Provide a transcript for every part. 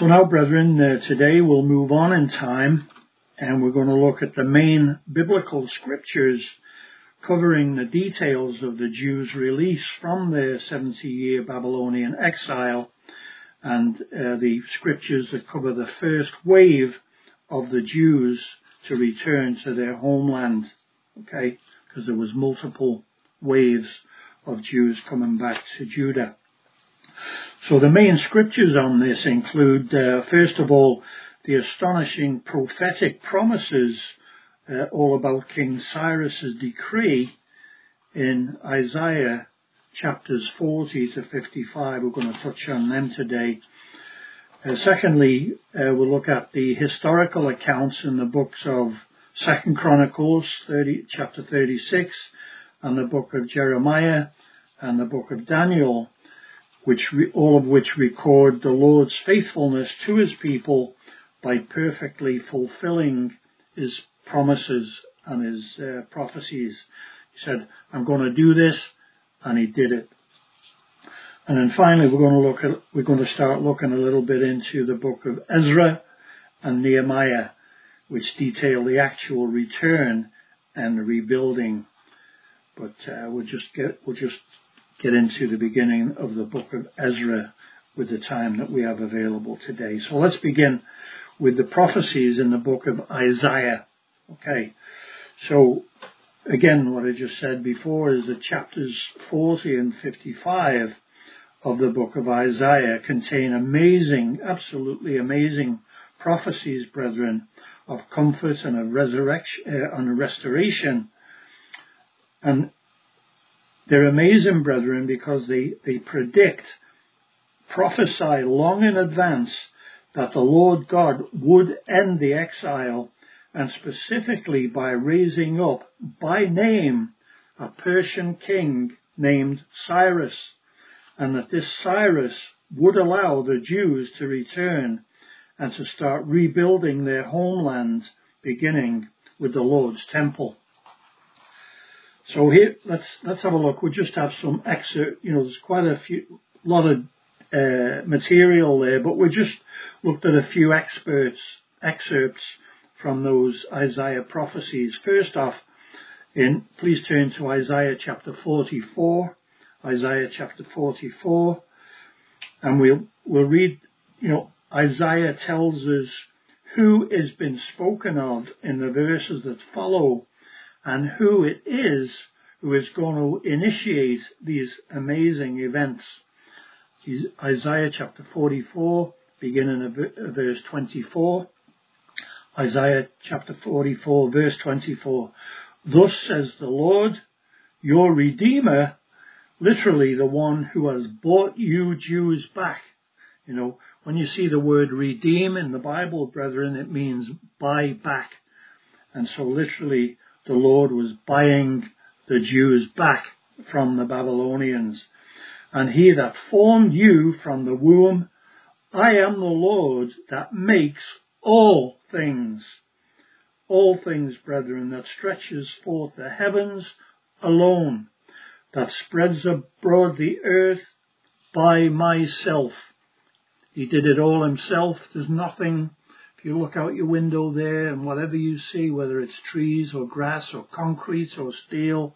So now, brethren, today we'll move on in time and we're going to look at the main biblical scriptures covering the details of the Jews' release from their 70-year Babylonian exile and the scriptures that cover the first wave of the Jews to return to their homeland, okay, because there was multiple waves of Jews coming back to Judah. So the main scriptures on this include, first of all, the astonishing prophetic promises all about King Cyrus's decree in Isaiah chapters 40 to 55. We're going to touch on them today. Secondly, we'll look at the historical accounts in the books of 2 Chronicles chapter 36 and the book of Jeremiah and the book of Daniel, all of which record the Lord's faithfulness to his people by perfectly fulfilling his promises and his prophecies. He said, I'm going to do this, and he did it. And then finally, we're going to start looking a little bit into the book of Ezra and Nehemiah, which detail the actual return and the rebuilding. But we'll just get into the beginning of the book of Ezra with the time that we have available today. So let's begin with the prophecies in the book of Isaiah. Okay, so again, what I just said before is that chapters 40 and 55 of the book of Isaiah contain amazing, absolutely amazing prophecies, brethren, of comfort and of resurrection and restoration. And they're amazing, brethren, because they prophesy long in advance that the Lord God would end the exile, and specifically by raising up by name a Persian king named Cyrus, and that this Cyrus would allow the Jews to return and to start rebuilding their homeland, beginning with the Lord's temple. So here, let's have a look. We'll just have some excerpt. There's quite a lot of material there, but we just looked at a few excerpts from those Isaiah prophecies. First off, please turn to Isaiah chapter 44. Isaiah chapter 44, and we'll read. Isaiah tells us who is been spoken of in the verses that follow, and who it is who is going to initiate these amazing events. Isaiah chapter 44, beginning of verse 24. Isaiah chapter 44, verse 24. Thus says the Lord, your Redeemer, literally the one who has bought you Jews back. When you see the word redeem in the Bible, brethren, it means buy back. And so literally the Lord was buying the Jews back from the Babylonians. And he that formed you from the womb, I am the Lord that makes all things, brethren, that stretches forth the heavens alone, that spreads abroad the earth by myself. He did it all himself. There's nothing, if you look out your window there and whatever you see, whether it's trees or grass or concrete or steel,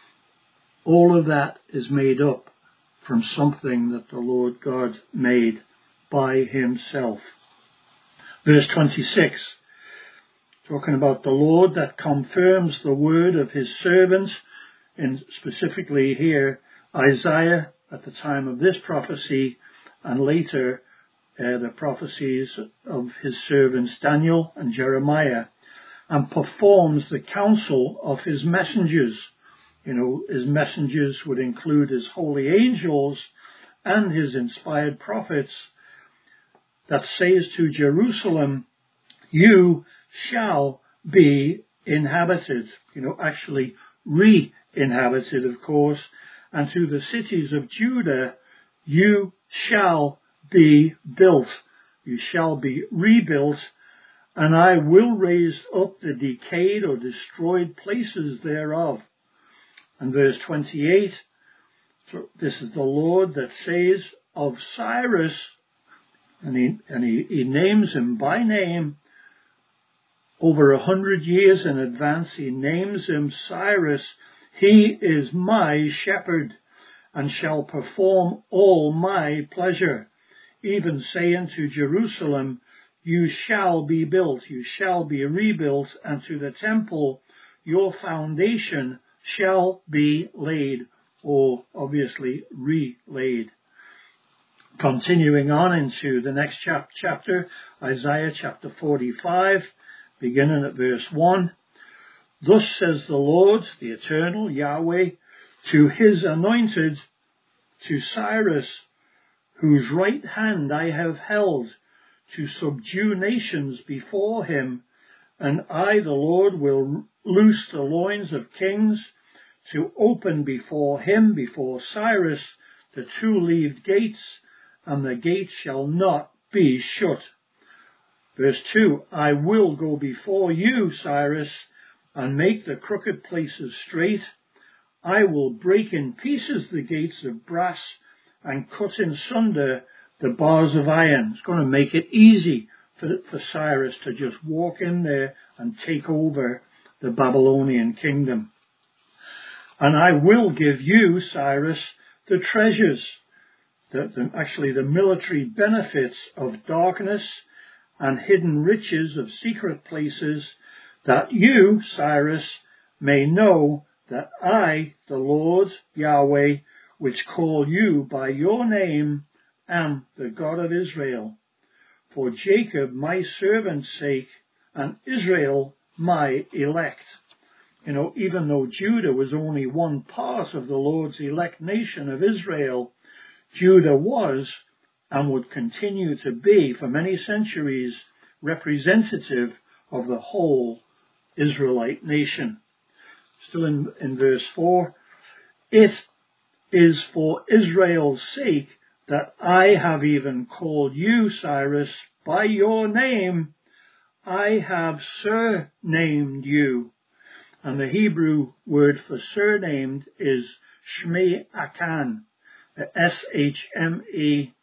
all of that is made up from something that the Lord God made by himself. Verse 26, talking about the Lord that confirms the word of his servants, and specifically here Isaiah at the time of this prophecy, and later the prophecies of his servants Daniel and Jeremiah, and performs the counsel of his messengers. His messengers would include his holy angels and his inspired prophets, that says to Jerusalem, you shall be inhabited, actually re-inhabited, of course, and to the cities of Judah, you shall be built, you shall be rebuilt, and I will raise up the decayed or destroyed places thereof. And verse 28, this is the Lord that says of Cyrus, And he names him by name. Over 100 years in advance, he names him Cyrus. He is my shepherd, and shall perform all my pleasure, even saying to Jerusalem, you shall be built, you shall be rebuilt, and to the temple your foundation shall be laid, or obviously relaid. Continuing on into the next chapter, Isaiah chapter 45, beginning at verse 1. Thus says the Lord, the eternal Yahweh, to his anointed, to Cyrus, whose right hand I have held, to subdue nations before him, and I, the Lord, will loose the loins of kings, to open before him, before Cyrus, the two-leaved gates, and the gates shall not be shut. Verse 2, I will go before you, Cyrus, and make the crooked places straight. I will break in pieces the gates of brass, and cut in sunder the bars of iron. It's going to make it easy for Cyrus to just walk in there and take over the Babylonian kingdom. And I will give you, Cyrus, the treasures, the military benefits of darkness and hidden riches of secret places, that you, Cyrus, may know that I, the Lord Yahweh, which call you by your name, am the God of Israel. For Jacob my servant's sake, and Israel my elect. Even though Judah was only one part of the Lord's elect nation of Israel, Judah was and would continue to be for many centuries representative of the whole Israelite nation. Still in verse 4, it is for Israel's sake that I have even called you, Cyrus, by your name. I have surnamed you. And the Hebrew word for surnamed is Shmei Akan, S-H-M-E-A-K-H-A-N,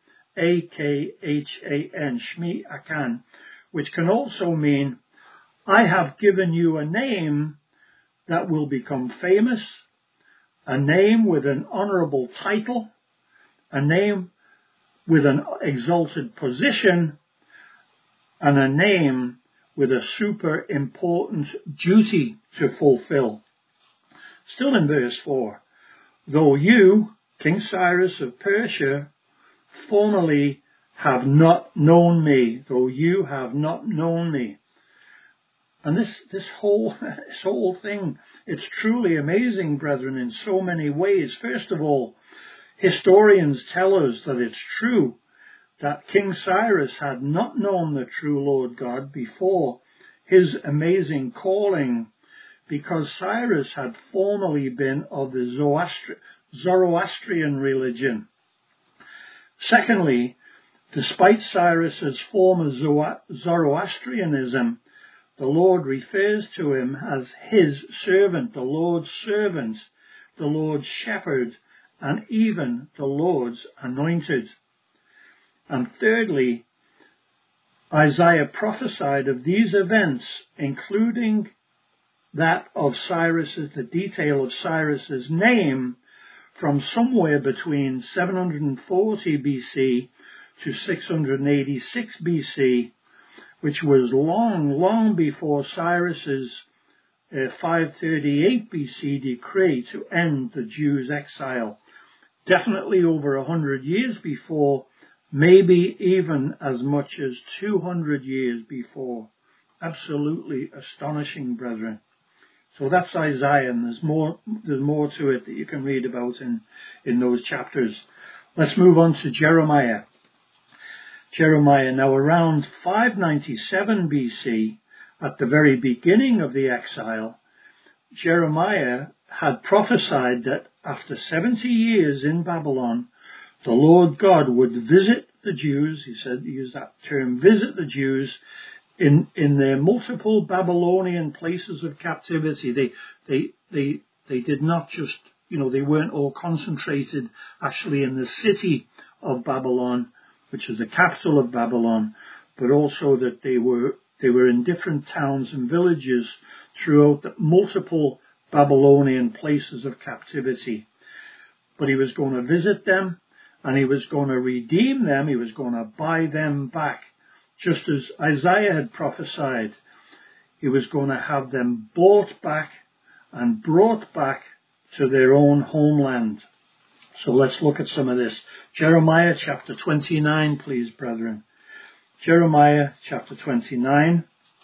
Shmei Akan, which can also mean, I have given you a name that will become famous, a name with an honorable title, a name with an exalted position, and a name with a super important duty to fulfill. Still in verse 4, though you, King Cyrus of Persia, formerly have not known me, though you have not known me. And this whole thing, it's truly amazing, brethren, in so many ways. First of all, historians tell us that it's true that King Cyrus had not known the true Lord God before his amazing calling, because Cyrus had formerly been of the Zoroastrian religion. Secondly, despite Cyrus's former Zoroastrianism, the Lord refers to him as his servant, the Lord's servant, the Lord's shepherd, and even the Lord's anointed. And thirdly, Isaiah prophesied of these events, including that of Cyrus's, the detail of Cyrus's name, from somewhere between 740 BC to 686 BC, which was long before Cyrus's 538 BC decree to end the Jews' exile. Definitely over 100 years before, maybe even as much as 200 years before. Absolutely astonishing, brethren. So that's Isaiah, and there's more to it that you can read about in those chapters. Let's move on to Jeremiah. Jeremiah, now around 597 BC, at the very beginning of the exile, Jeremiah had prophesied that after 70 years in Babylon, the Lord God would visit the Jews. He used that term, visit the Jews in their multiple Babylonian places of captivity. They did not just, they weren't all concentrated actually in the city of Babylon, which is the capital of Babylon, but also that they were in different towns and villages throughout the multiple Babylonian places of captivity. But he was going to visit them, and he was going to redeem them. He was going to buy them back, just as Isaiah had prophesied. He was going to have them bought back and brought back to their own homeland. So let's look at some of this. Jeremiah chapter 29, please, brethren. Jeremiah chapter 29.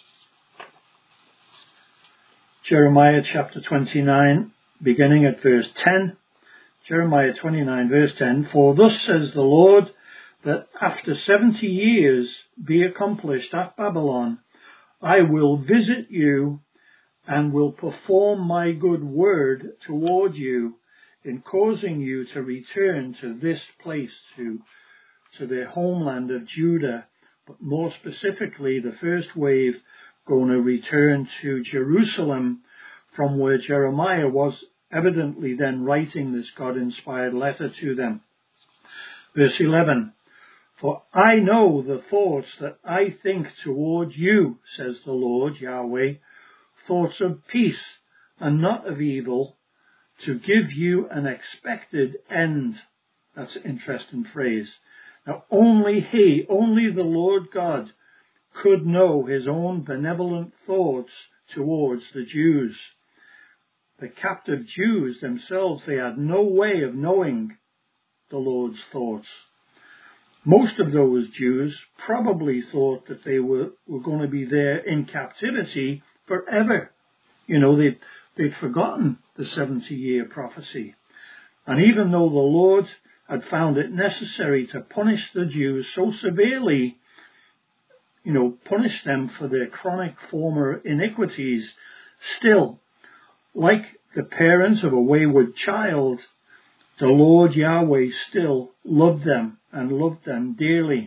Jeremiah chapter 29, beginning at verse 10. Jeremiah 29, verse 10. For thus says the Lord, that after 70 years be accomplished at Babylon, I will visit you and will perform my good word toward you in causing you to return to this place, to their homeland of Judah, but more specifically, the first wave going to return to Jerusalem, from where Jeremiah was evidently then writing this God-inspired letter to them. Verse 11, for I know the thoughts that I think toward you, says the Lord Yahweh, thoughts of peace and not of evil, to give you an expected end. That's an interesting phrase. Now only the Lord God, could know his own benevolent thoughts towards the Jews. The captive Jews themselves, they had no way of knowing the Lord's thoughts. Most of those Jews probably thought that they were going to be there in captivity forever. You know, they'd forgotten the 70-year prophecy. And even though the Lord had found it necessary to punish the Jews so severely, punish them for their chronic former iniquities, still, like the parents of a wayward child, the Lord Yahweh still loved them and loved them dearly.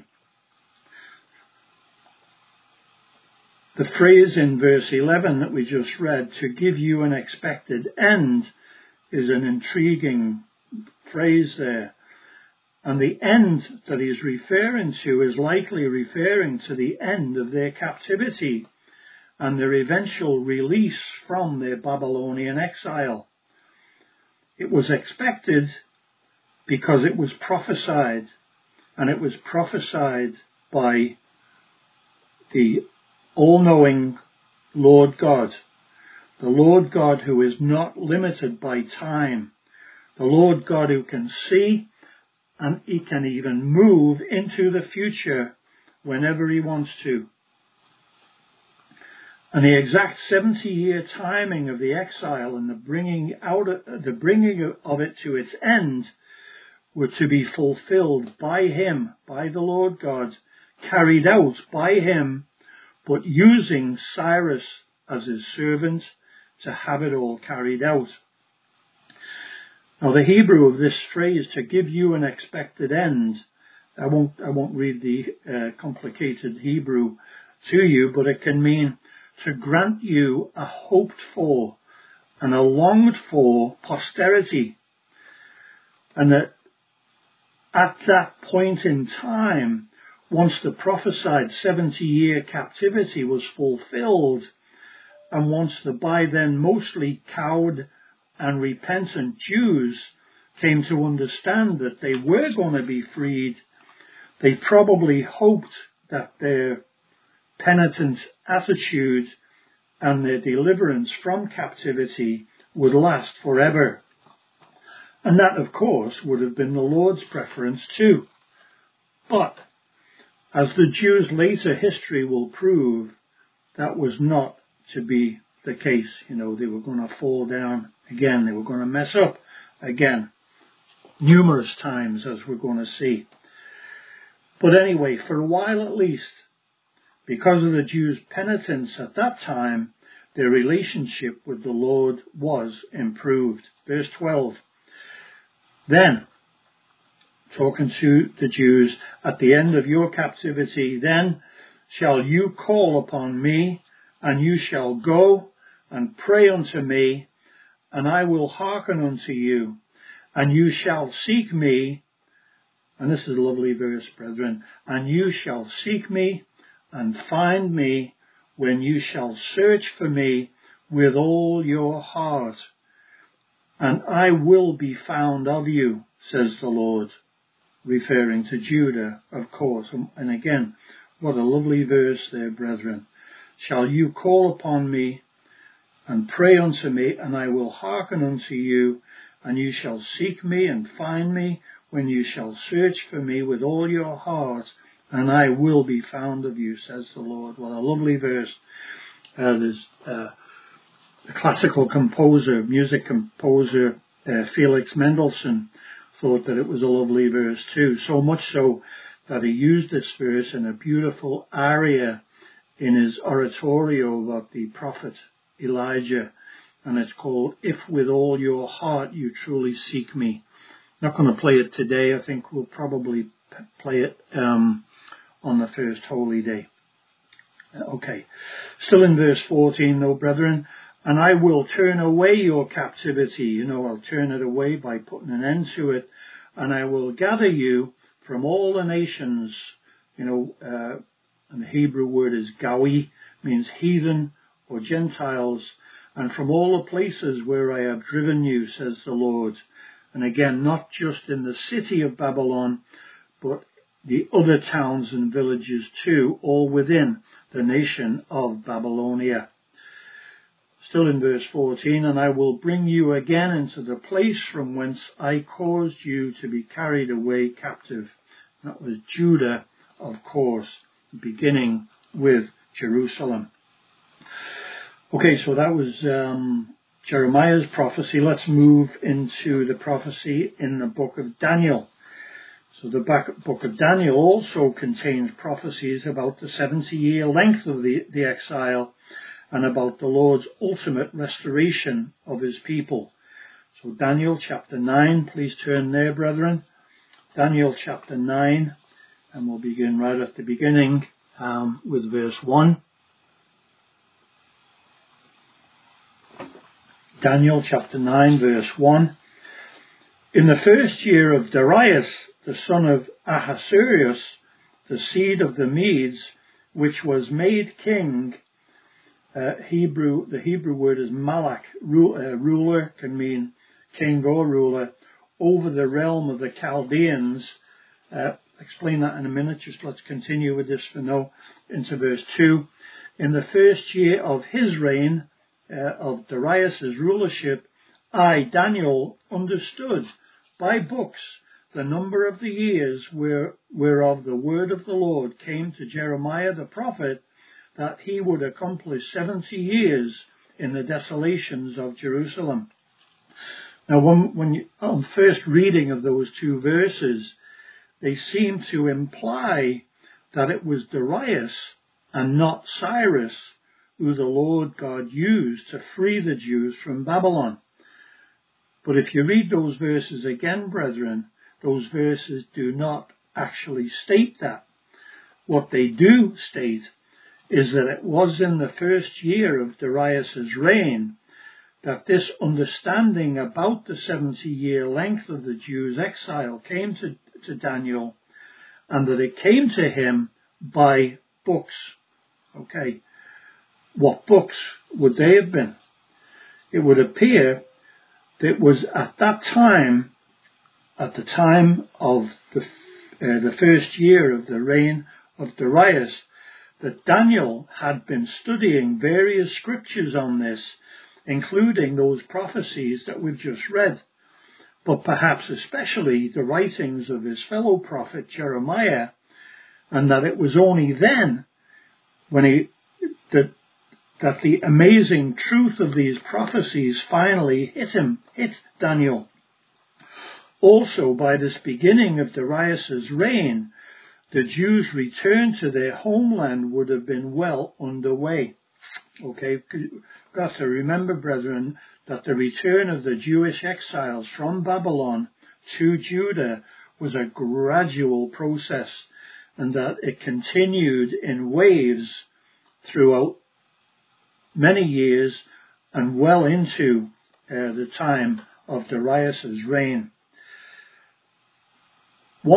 The phrase in verse 11 that we just read, to give you an expected end, is an intriguing phrase there. And the end that he's referring to is likely referring to the end of their captivity and their eventual release from their Babylonian exile. It was expected because it was prophesied, and it was prophesied by the all-knowing Lord God, the Lord God who is not limited by time, the Lord God who can see, and he can even move into the future whenever he wants to. And the exact 70-year timing of the exile and the bringing of it to its end were to be fulfilled by him, by the Lord God, carried out by him, but using Cyrus as his servant to have it all carried out. Now, the Hebrew of this phrase, to give you an expected end, I won't read the complicated Hebrew to you, but it can mean to grant you a hoped for and a longed for posterity. And that at that point in time, once the prophesied 70-year captivity was fulfilled, and once the by then mostly cowed and repentant Jews came to understand that they were going to be freed, they probably hoped that their penitent attitude and their deliverance from captivity would last forever. And that, of course, would have been the Lord's preference too. But, as the Jews' later history will prove, that was not to be the case. They were going to fall down again. They were going to mess up again, numerous times, as we're going to see. But anyway, for a while at least, because of the Jews' penitence at that time, their relationship with the Lord was improved. Verse 12. Then, talking to the Jews, at the end of your captivity, then shall you call upon me, and you shall go and pray unto me, and I will hearken unto you, and you shall seek me, And this is a lovely verse, brethren. And you shall seek me and find me when you shall search for me with all your heart. And I will be found of you, says the Lord, referring to Judah, of course. And again, what a lovely verse there, brethren. Shall you call upon me and pray unto me, and I will hearken unto you, and you shall seek me and find me when you shall search for me with all your heart, and I will be found of you, says the Lord. What a lovely verse. There's the classical composer, music composer, Felix Mendelssohn, thought that it was a lovely verse too, so much so that he used this verse in a beautiful aria in his oratorio about the prophet Elijah, and it's called If With All Your Heart You Truly Seek Me. Not going to play it today. I think we'll probably play it on the first holy day. Okay, still in verse 14 though, brethren, and I will turn away your captivity. I'll turn it away by putting an end to it, and I will gather you from all the nations. And the Hebrew word is gawi, means heathen or Gentiles, and from all the places where I have driven you, says the Lord. And again, not just in the city of Babylon, but the other towns and villages too, all within the nation of Babylonia. Still in verse 14, and I will bring you again into the place from whence I caused you to be carried away captive. That was Judah, of course, beginning with Jerusalem. Okay, so that was Jeremiah's prophecy. Let's move into the prophecy in the book of Daniel. So the book of Daniel also contains prophecies about the 70-year length of the exile and about the Lord's ultimate restoration of his people. So Daniel chapter 9, please turn there, brethren. Daniel chapter 9, and we'll begin right at the beginning with verse 1. Daniel chapter 9, verse 1. In the first year of Darius, the son of Ahasuerus, the seed of the Medes, which was made king, the Hebrew word is malak, ruler, can mean king or ruler, over the realm of the Chaldeans. Explain that in a minute, just let's continue with this for now, into verse 2. In the first year of his reign, of Darius's rulership, I, Daniel, understood by books the number of the years whereof the word of the Lord came to Jeremiah the prophet, that he would accomplish 70 years in the desolations of Jerusalem. Now, on first reading of those two verses, they seem to imply that it was Darius and not Cyrus who the Lord God used to free the Jews from Babylon. But if you read those verses again, brethren, those verses do not actually state that. What they do state is that it was in the first year of Darius's reign that this understanding about the 70-year length of the Jews' exile came to Daniel, and that it came to him by books. Okay. What books would they have been? It would appear that it was at that time, at the time of the first year of the reign of Darius, that Daniel had been studying various scriptures on this, including those prophecies that we've just read, but perhaps especially the writings of his fellow prophet Jeremiah, and that it was only then when that the amazing truth of these prophecies finally hit Daniel. Also, by this beginning of Darius's reign, the Jews' return to their homeland would have been well underway. Okay, you've got to remember, brethren, that the return of the Jewish exiles from Babylon to Judah was a gradual process, and that it continued in waves throughout many years and well into the time of Darius's reign. One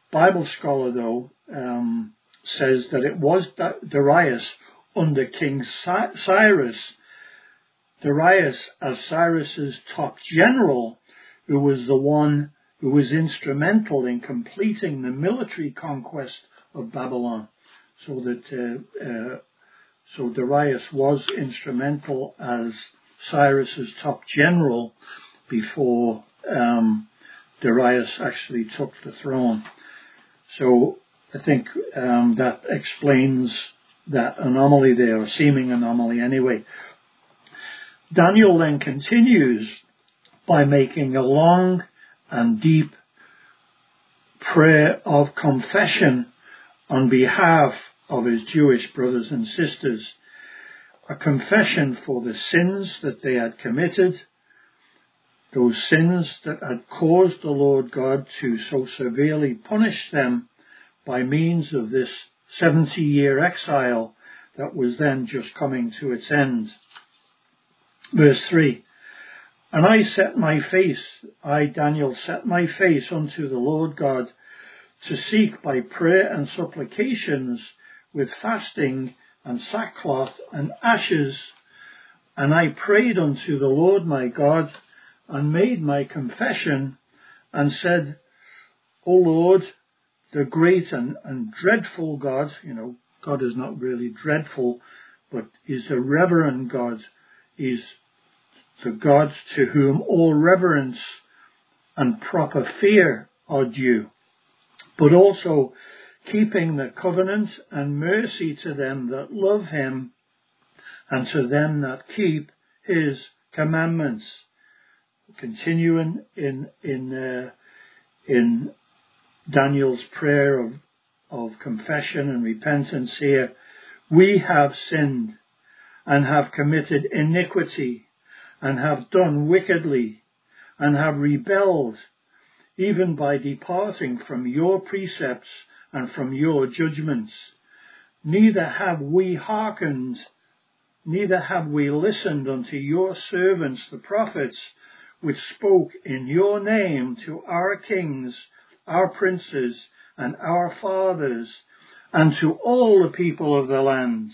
Bible scholar, though, says that it was Darius under King Cyrus, Darius as Cyrus's top general, who was the one who was instrumental in completing the military conquest of Babylon. So that so Darius was instrumental as Cyrus's top general before Darius actually took the throne. So I think that explains that anomaly there, or seeming anomaly anyway. Daniel then continues by making a long and deep prayer of confession on behalf of his Jewish brothers and sisters, a confession for the sins that they had committed, those sins that had caused the Lord God to so severely punish them by means of this 70-year exile that was then just coming to its end. Verse 3, and I, Daniel, set my face unto the Lord God to seek by prayer and supplications with fasting and sackcloth and ashes. And I prayed unto the Lord my God and made my confession and said, O Lord, the great and dreadful God, God is not really dreadful, but is a reverend God. He's the God to whom all reverence and proper fear are due, but also keeping the covenant and mercy to them that love him and to them that keep his commandments. Continuing in Daniel's prayer of confession and repentance here, we have sinned and have committed iniquity and have done wickedly and have rebelled, even by departing from your precepts and from your judgments. Neither have we hearkened, neither have we listened unto your servants the prophets, which spoke in your name to our kings, our princes, and our fathers, and to all the people of the land.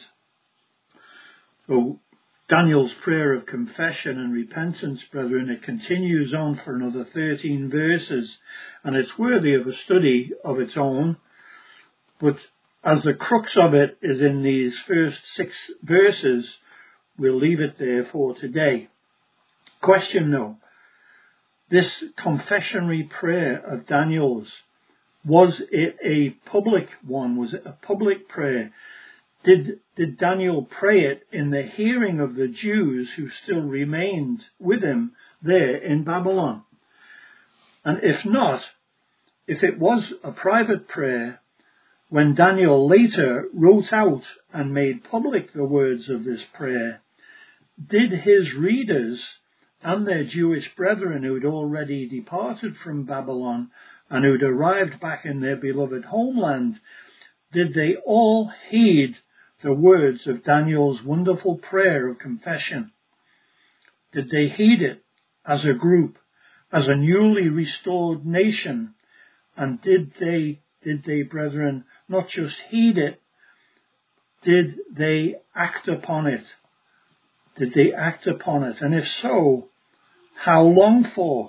So Daniel's prayer of confession and repentance, brethren, it continues on for another 13 verses, and it's worthy of a study of its own. But as the crux of it is in these first 6 verses, we'll leave it there for today. Question though, this confessionary prayer of Daniel's, was it a public one? Was it a public prayer? Did Daniel pray it in the hearing of the Jews who still remained with him there in Babylon? And if not, if it was a private prayer, when Daniel later wrote out and made public the words of this prayer, did his readers and their Jewish brethren who'd already departed from Babylon and who'd arrived back in their beloved homeland, did they all heed the words of Daniel's wonderful prayer of confession? Did they heed it as a group, as a newly restored nation? And did they, brethren, not just heed it, did they act upon it? Did they act upon it? And if so, how long for?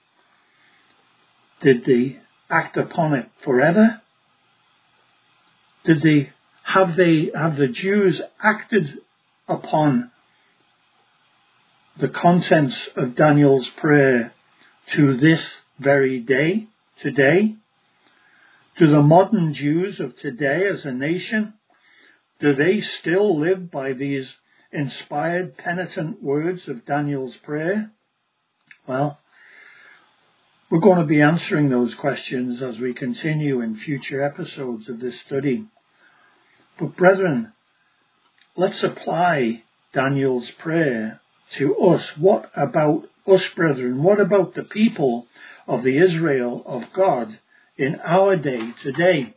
Did they act upon it forever? Have the Jews acted upon the contents of Daniel's prayer to this very day, today? Do the modern Jews of today as a nation, do they still live by these inspired, penitent words of Daniel's prayer? Well, we're going to be answering those questions as we continue in future episodes of this study. But brethren, let's apply Daniel's prayer to us. What about us, brethren? What about the people of the Israel of God in our day today?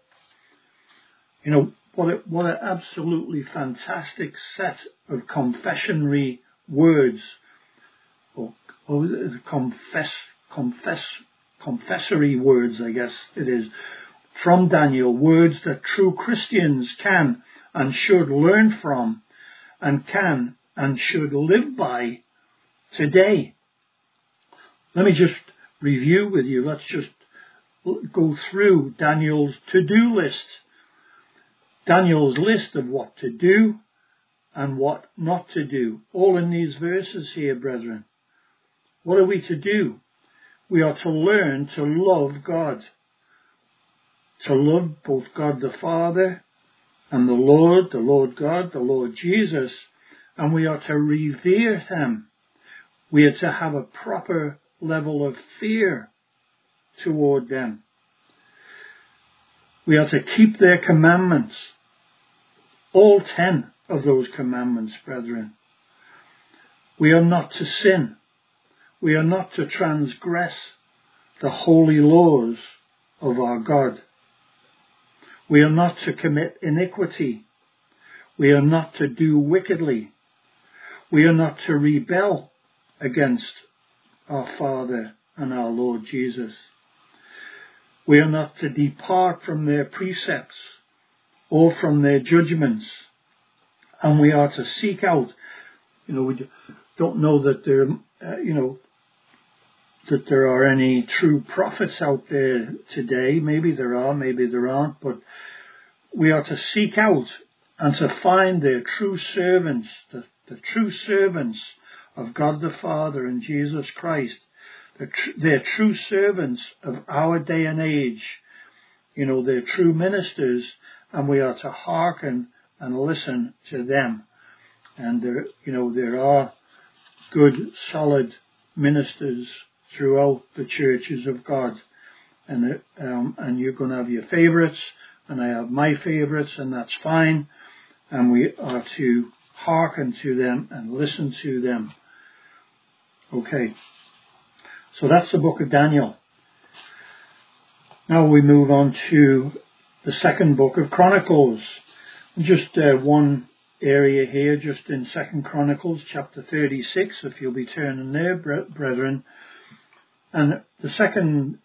What an absolutely fantastic set of confessionary words, or confessory words, I guess it is, from Daniel, words that true Christians can and should learn from, and can and should live by today. Let me just review with you. Let's just go through Daniel's to-do list. Daniel's list of what to do and what not to do. All in these verses here, brethren. What are we to do? We are to learn to love God. To love both God the Father and the Lord God, the Lord Jesus. And we are to revere them. We are to have a proper level of fear toward them. We are to keep their commandments. All 10 of those commandments, brethren. We are not to sin. We are not to transgress the holy laws of our God. We are not to commit iniquity. We are not to do wickedly. We are not to rebel against our Father and our Lord Jesus. We are not to depart from their precepts or from their judgments. And we are to seek out, we don't know that that there are any true prophets out there today. Maybe there are, maybe there aren't, but we are to seek out and to find their true servants, the true servants of God the Father and Jesus Christ, their true servants of our day and age, their true ministers, and we are to hearken and listen to them. And there are good, solid ministers throughout the churches of God. And you're going to have your favorites, and I have my favorites, and that's fine. And we are to hearken to them and listen to them. Okay. So that's the book of Daniel. Now we move on to the second book of Chronicles. Just one area here, just in 2 Chronicles chapter 36, if you'll be turning there, brethren. And the second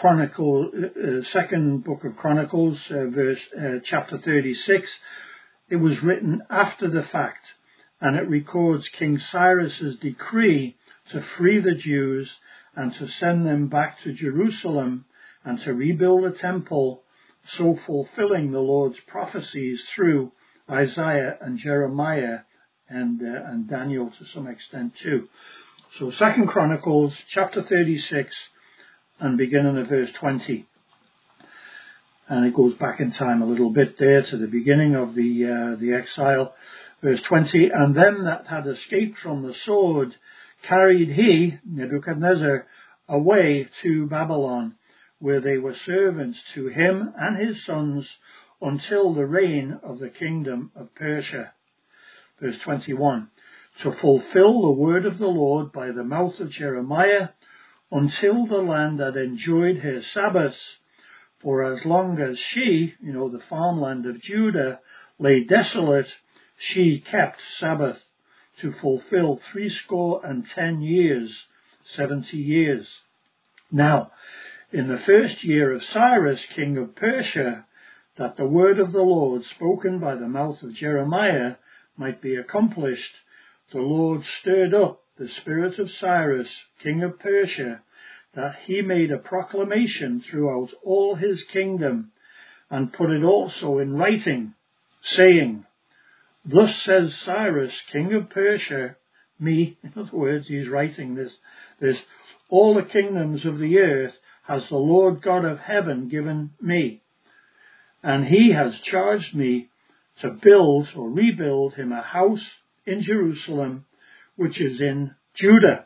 book of Chronicles, chapter 36, it was written after the fact, and it records King Cyrus's decree to free the Jews and to send them back to Jerusalem and to rebuild the temple, so fulfilling the Lord's prophecies through Isaiah and Jeremiah and Daniel to some extent too. So 2 Chronicles chapter 36 and beginning at verse 20. And it goes back in time a little bit there to the beginning of the exile. Verse 20, and them that had escaped from the sword carried he, Nebuchadnezzar, away to Babylon, where they were servants to him and his sons until the reign of the kingdom of Persia. Verse 21, to fulfill the word of the Lord by the mouth of Jeremiah, until the land had enjoyed her Sabbaths, for as long as she, the farmland of Judah, lay desolate, she kept Sabbath, to fulfill 70 years. 70 years. Now, in the first year of Cyrus, king of Persia, that the word of the Lord spoken by the mouth of Jeremiah might be accomplished, the Lord stirred up the spirit of Cyrus, king of Persia, that he made a proclamation throughout all his kingdom, and put it also in writing, saying, thus says Cyrus, king of Persia, me, in other words, he's writing this, all the kingdoms of the earth has the Lord God of heaven given me, and he has charged me to build or rebuild him a house in Jerusalem, which is in Judah.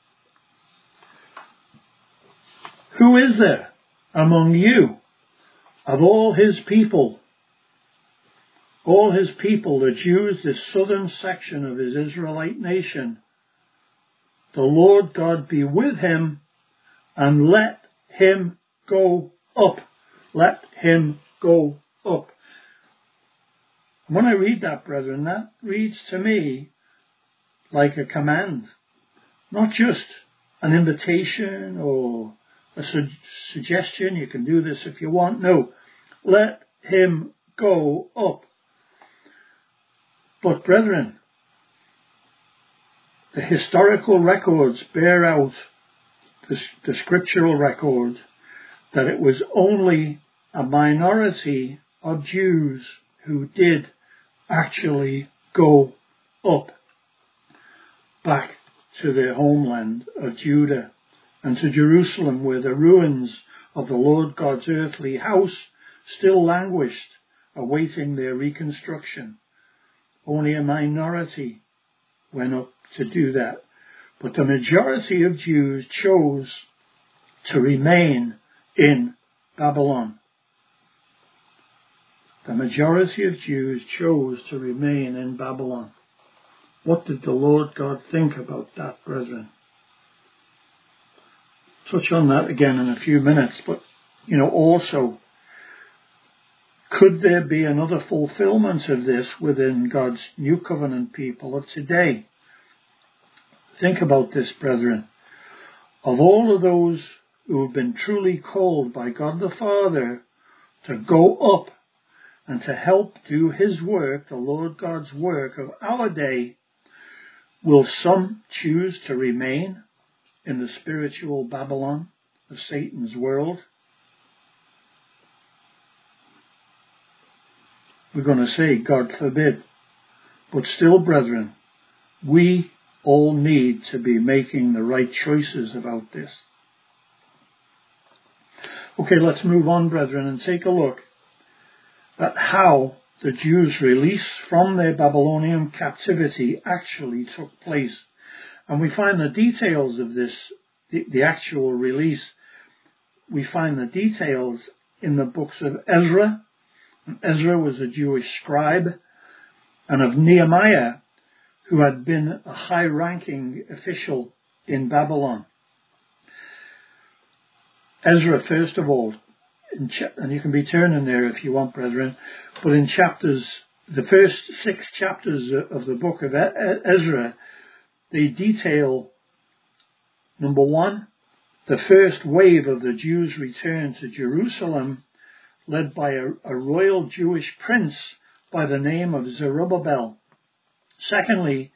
Who is there among you of all his people, the Jews, this southern section of his Israelite nation? The Lord God be with him, and let him go up. Let him go up. When I read that, brethren, that reads to me like a command, not just an invitation or a suggestion, you can do this if you want. No, Let him go up. But brethren, the historical records bear out the scriptural record that it was only a minority of Jews who did actually go up back to their homeland of Judah and to Jerusalem, where the ruins of the Lord God's earthly house still languished, awaiting their reconstruction. Only a minority went up to do that. But the majority of Jews chose to remain in Babylon. The majority of Jews chose to remain in Babylon. What did the Lord God think about that, brethren? Touch on that again in a few minutes, but, also, could there be another fulfillment of this within God's new covenant people of today? Think about this, brethren. Of all of those who have been truly called by God the Father to go up and to help do his work, the Lord God's work of our day, will some choose to remain in the spiritual Babylon of Satan's world? We're going to say, God forbid. But still, brethren, we all need to be making the right choices about this. Okay, let's move on, brethren, and take a look at how the Jews' release from their Babylonian captivity actually took place. And we find the details of this, the actual release, we find the details in the books of Ezra. And Ezra was a Jewish scribe, and of Nehemiah, who had been a high-ranking official in Babylon. Ezra, first of all, and you can be turning there if you want, brethren, but in the first 6 chapters of the book of Ezra, they detail, number 1, the first wave of the Jews' return to Jerusalem, led by a royal Jewish prince by the name of Zerubbabel. Secondly,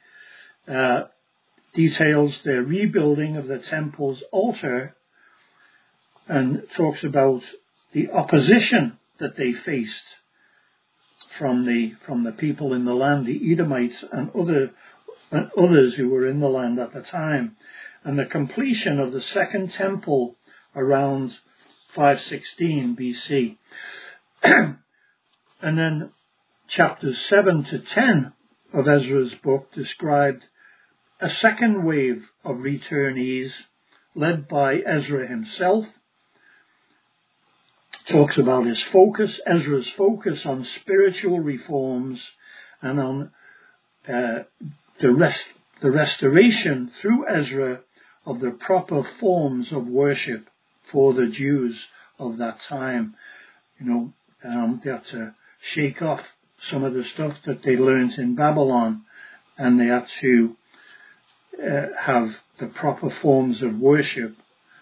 details their rebuilding of the temple's altar and talks about the opposition that they faced from the people in the land, the Edomites and others who were in the land at the time, and the completion of the second temple around 516 BC. And then chapters 7 to 10 of Ezra's book described a second wave of returnees led by Ezra himself. Talks about Ezra's focus on spiritual reforms and on the restoration through Ezra of the proper forms of worship for the Jews of that time. They had to shake off some of the stuff that they learned in Babylon, and they had to have the proper forms of worship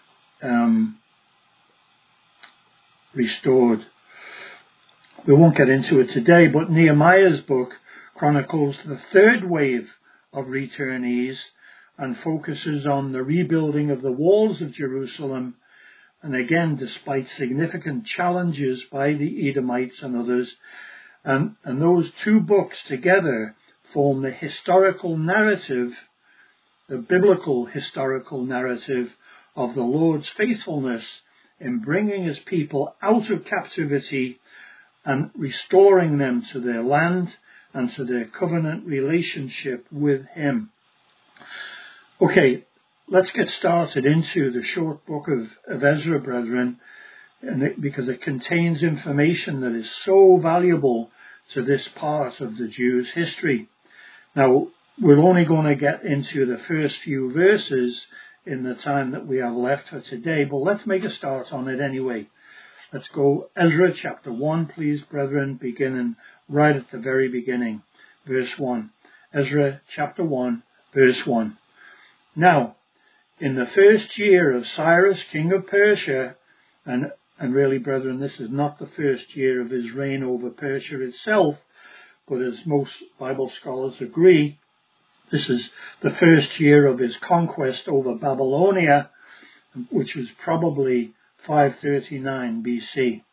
restored. We won't get into it today, but Nehemiah's book chronicles the third wave of returnees and focuses on the rebuilding of the walls of Jerusalem. And again, despite significant challenges by the Edomites and others, and those two books together form the historical narrative, the biblical historical narrative of the Lord's faithfulness in bringing his people out of captivity and restoring them to their land and to their covenant relationship with him. Okay, let's get started into the short book of Ezra, brethren, because it contains information that is so valuable to this part of the Jews' history. Now, we're only going to get into the first few verses in the time that we have left for today, but let's make a start on it anyway. Let's go Ezra chapter 1, please, brethren, beginning right at the very beginning, verse 1. Ezra chapter 1, verse 1. Now, in the first year of Cyrus, king of Persia, and And really, brethren, this is not the first year of his reign over Persia itself, but as most Bible scholars agree, this is the first year of his conquest over Babylonia, which was probably 539 BC.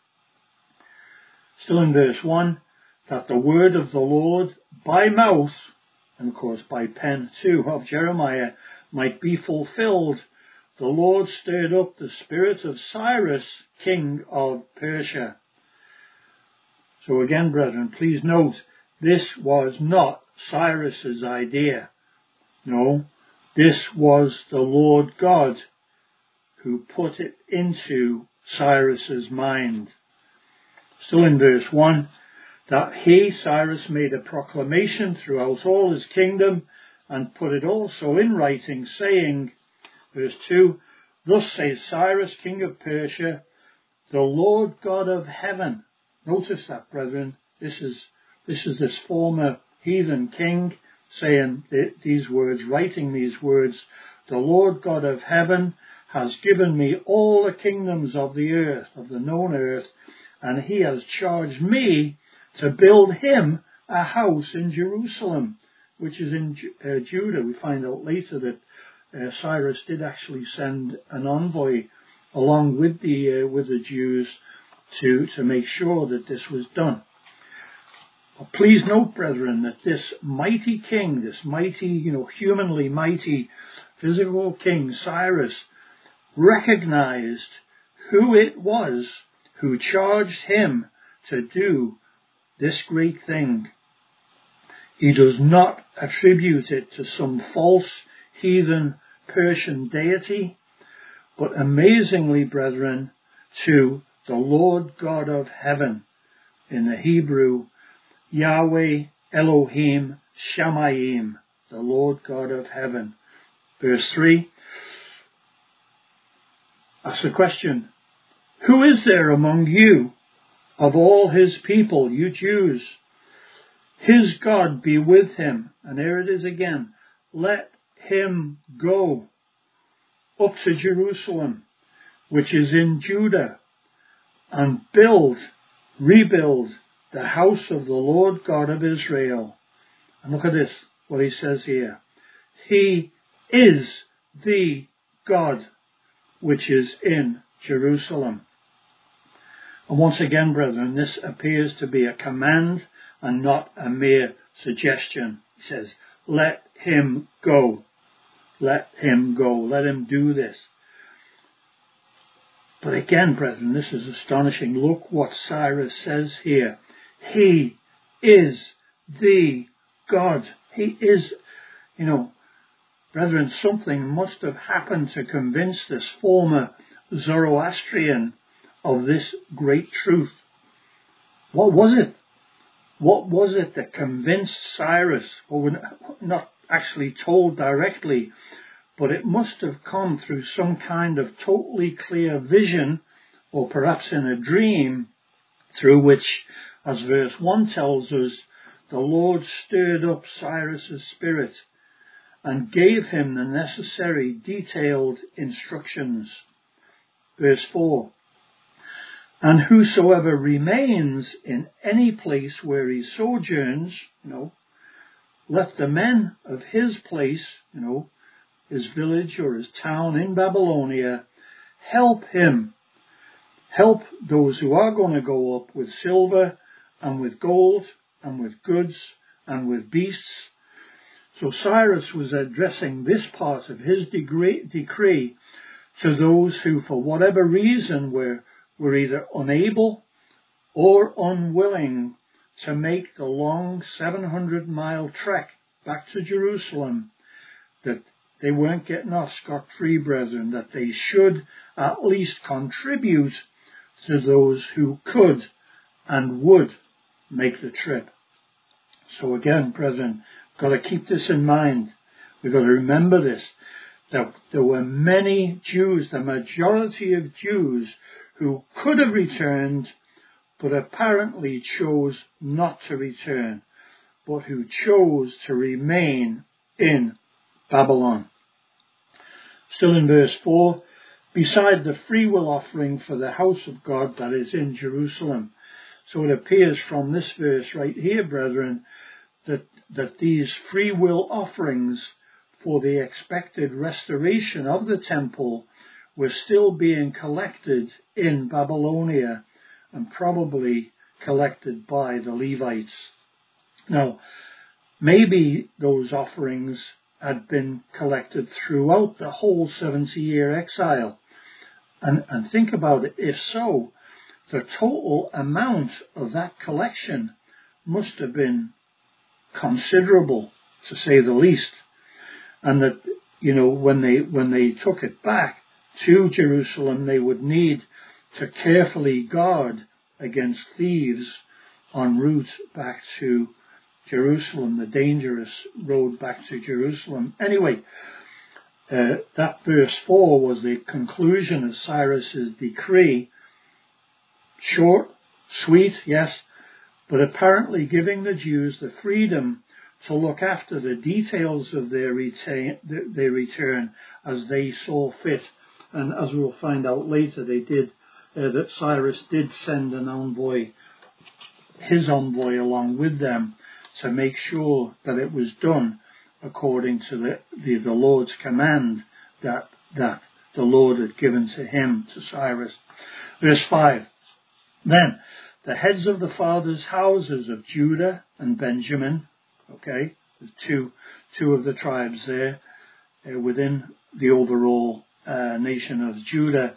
Still in verse 1, that the word of the Lord by mouth, and of course by pen too, of Jeremiah might be fulfilled, the Lord stirred up the spirit of Cyrus, king of Persia. So again, brethren, please note, this was not Cyrus's idea. No, this was the Lord God who put it into Cyrus's mind. Still in verse 1, that he, Cyrus, made a proclamation throughout all his kingdom and put it also in writing, saying, verse 2, thus says Cyrus, king of Persia, the Lord God of heaven. Notice that, brethren. This is this former heathen king saying these words, writing these words. The Lord God of heaven has given me all the kingdoms of the earth, of the known earth, and he has charged me to build him a house in Jerusalem, which is in Judah. We find out later that Cyrus did actually send an envoy along with the Jews to make sure that this was done. But please note, brethren, that this mighty king, this mighty, humanly mighty physical king, Cyrus, recognized who it was who charged him to do this great thing. He does not attribute it to some false heathen Persian deity, but amazingly, brethren, to the Lord God of heaven. In the Hebrew, Yahweh Elohim Shamayim, the Lord God of heaven. Verse 3 asks the question, who is there among you of all his people, you Jews? His God be with him. And there it is again. Let him go up to Jerusalem, which is in Judah, and rebuild the house of the Lord God of Israel. And look at this, what he says here. He is the God which is in Jerusalem. And once again, brethren, this appears to be a command and not a mere suggestion. He says, let him go. Let him go. Let him do this. But again, brethren, this is astonishing. Look what Cyrus says here. He is the God. He is, brethren, something must have happened to convince this former Zoroastrian of this great truth. What was it? What was it that convinced Cyrus? Well, we're not actually told directly, but it must have come through some kind of totally clear vision, or perhaps in a dream, through which, as verse 1 tells us, the Lord stirred up Cyrus's spirit and gave him the necessary detailed instructions. Verse 4, and whosoever remains in any place where he sojourns, let the men of his place, his village or his town in Babylonia, help him. Help those who are going to go up with silver and with gold and with goods and with beasts. So Cyrus was addressing this part of his decree to those who, for whatever reason, were either unable or unwilling to make the long 700-mile trek back to Jerusalem, that they weren't getting off scot-free, brethren, that they should at least contribute to those who could and would make the trip. So again, brethren, we've got to keep this in mind. We've got to remember this, that there were many Jews, the majority of Jews, who could have returned, but apparently chose not to return, but who chose to remain in Babylon. Still in verse 4, beside the freewill offering for the house of God that is in Jerusalem. So it appears from this verse right here, brethren, that these free will offerings for the expected restoration of the temple were still being collected in Babylonia and probably collected by the Levites. Now, maybe those offerings had been collected throughout the whole 70-year exile. And think about it, if so, the total amount of that collection must have been considerable, to say the least. And that, when they took it back to Jerusalem, they would need to carefully guard against thieves en route back to Jerusalem, the dangerous road back to Jerusalem. Anyway, that verse 4 was the conclusion of Cyrus's decree. Short, sweet, yes, but apparently giving the Jews the freedom to look after the details of their return as they saw fit. And as we'll find out later, that Cyrus did send his envoy along with them to make sure that it was done according to the Lord's command that the Lord had given to him, to Cyrus. Verse 5. Then the heads of the fathers' houses of Judah and Benjamin, okay, there's two of the tribes there within the overall nation of Judah,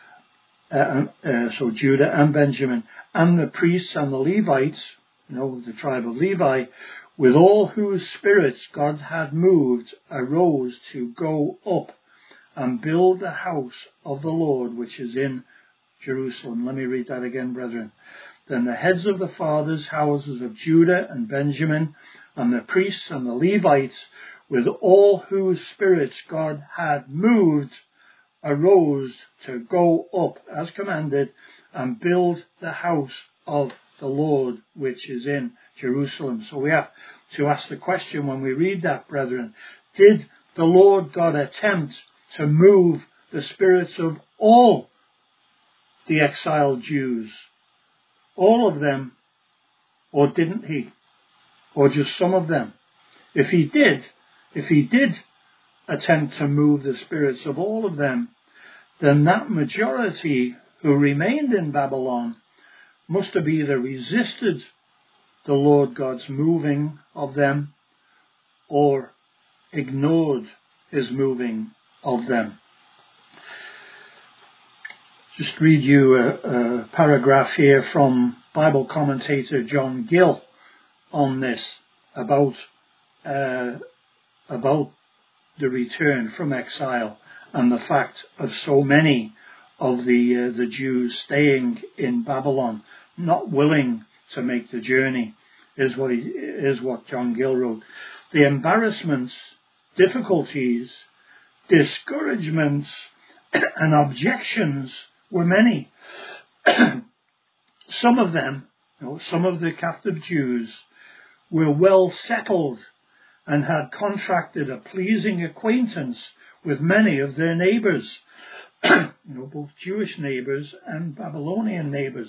so Judah and Benjamin, and the priests and the Levites, the tribe of Levi, with all whose spirits God had moved, arose to go up and build the house of the Lord which is in Jerusalem. Let me read that again, brethren. Then the heads of the fathers' houses of Judah and Benjamin, and the priests and the Levites, with all whose spirits God had moved, arose to go up, as commanded, and build the house of the Lord which is in Jerusalem. So we have to ask the question when we read that, brethren, did the Lord God attempt to move the spirits of all the exiled Jews? All of them, or didn't he? Or just some of them? If he did attempt to move the spirits of all of them, then that majority who remained in Babylon must have either resisted the Lord God's moving of them or ignored his moving of them. Just read you a paragraph here from Bible commentator John Gill on this about the return from exile and the fact of so many of the Jews staying in Babylon, not willing to make the journey, is what John Gill wrote. The embarrassments, difficulties, discouragements, and objections were many. Some of them, some of the captive Jews, were well settled and had contracted a pleasing acquaintance with many of their neighbours, both Jewish neighbours and Babylonian neighbours.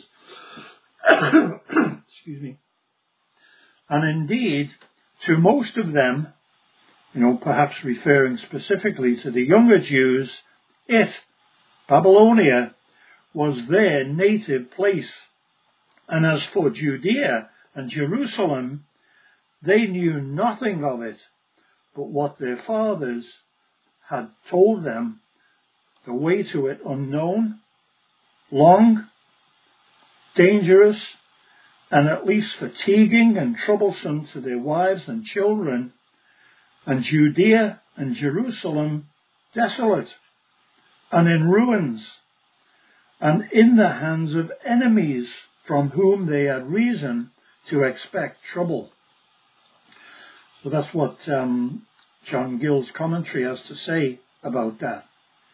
Excuse me. And indeed, to most of them, perhaps referring specifically to the younger Jews, Babylonia, was their native place. And as for Judea and Jerusalem, they knew nothing of it but what their fathers had told them, the way to it unknown, long, dangerous, and at least fatiguing and troublesome to their wives and children, and Judea and Jerusalem desolate and in ruins, and in the hands of enemies from whom they had reason to expect trouble. So that's what John Gill's commentary has to say about that.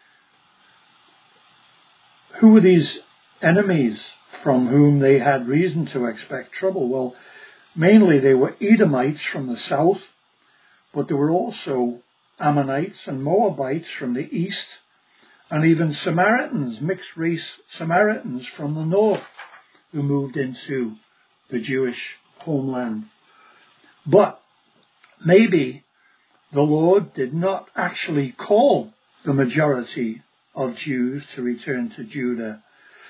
Who were these enemies from whom they had reason to expect trouble? Well, mainly they were Edomites from the south, but there were also Ammonites and Moabites from the east, and even Samaritans, mixed race Samaritans from the north who moved into the Jewish homeland. But maybe the Lord did not actually call the majority of Jews to return to Judah.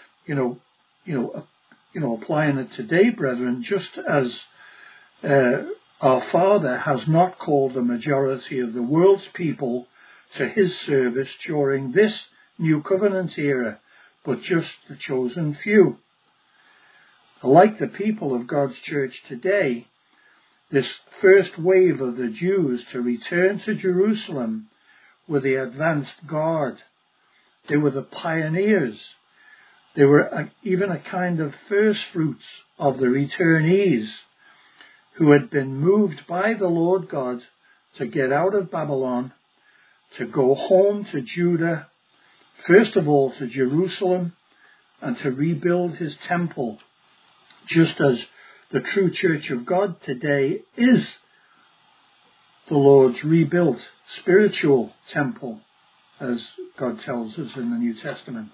Applying it today, brethren, just as our Father has not called the majority of the world's people to his service during this new covenant era, but just the chosen few. Like the people of God's church today, this first wave of the Jews to return to Jerusalem were the advanced guard. They were the pioneers. They were even a kind of first fruits of the returnees who had been moved by the Lord God to get out of Babylon, to go home to Judah, first of all to Jerusalem, and to rebuild his temple, just as the true church of God today is the Lord's rebuilt spiritual temple, as God tells us in the New Testament.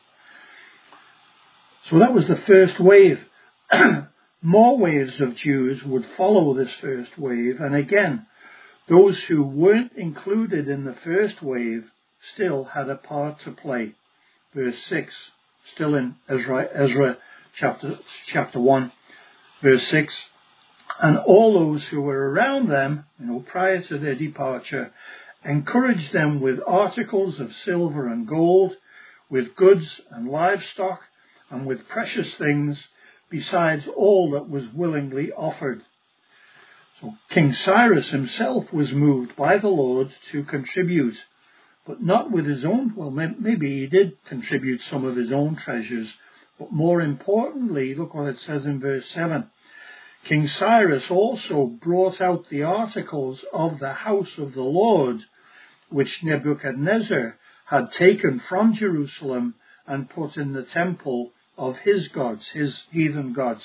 So that was the first wave. More waves of Jews would follow this first wave, and again, those who weren't included in the first wave still had a part to play. Verse 6, still in Ezra chapter 1, verse 6, and all those who were around them, prior to their departure, encouraged them with articles of silver and gold, with goods and livestock, and with precious things, besides all that was willingly offered. So King Cyrus himself was moved by the Lord to contribute, but not with his own. Well, maybe he did contribute some of his own treasures, but more importantly, look what it says in verse 7. King Cyrus also brought out the articles of the house of the Lord, which Nebuchadnezzar had taken from Jerusalem and put in the temple of his gods, his heathen gods.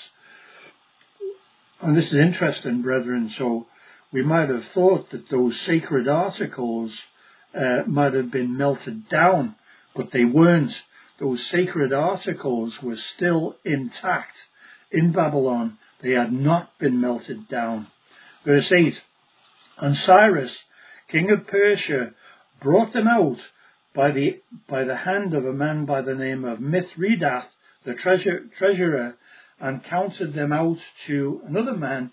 And this is interesting, brethren. So we might have thought that those sacred articles might have been melted down, but they weren't. Those sacred articles were still intact in Babylon. They had not been melted down. Verse 8, and Cyrus, king of Persia, brought them out by the hand of a man by the name of Mithredath, the treasurer, and counted them out to another man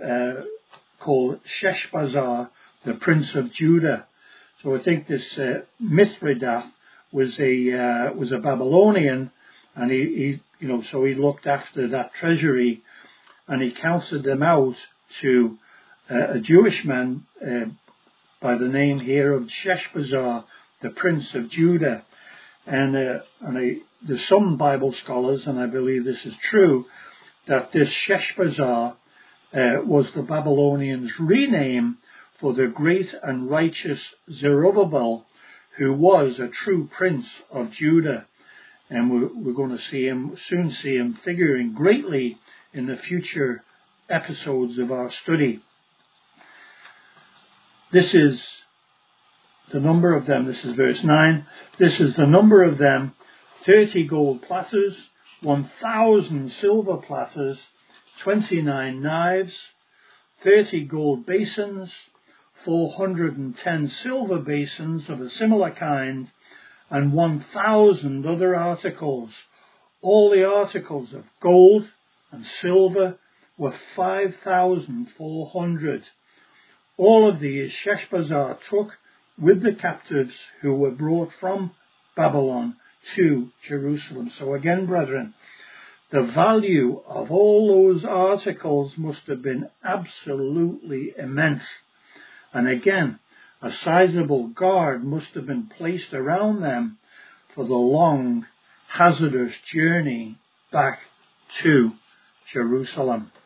called Sheshbazzar, the prince of Judah. So I think this Mithredath was a Babylonian, and he looked after that treasury, and he counted them out to a Jewish man by the name here of Sheshbazzar, the prince of Judah. And there's some Bible scholars, and I believe this is true, that this Sheshbazzar was the Babylonians' rename for the great and righteous Zerubbabel, who was a true prince of Judah. And we're going to soon see him figuring greatly in the future episodes of our study. This is the number of them. This is verse 9. This is the number of them: 30 gold platters, 1,000 silver platters, 29 knives, 30 gold basins, 410 silver basins of a similar kind, and 1,000 other articles. All the articles of gold and silver were 5,400. All of these Sheshbazzar took with the captives who were brought from Babylon to Jerusalem. So again, brethren, the value of all those articles must have been absolutely immense. And again, a sizable guard must have been placed around them for the long, hazardous journey back to Jerusalem.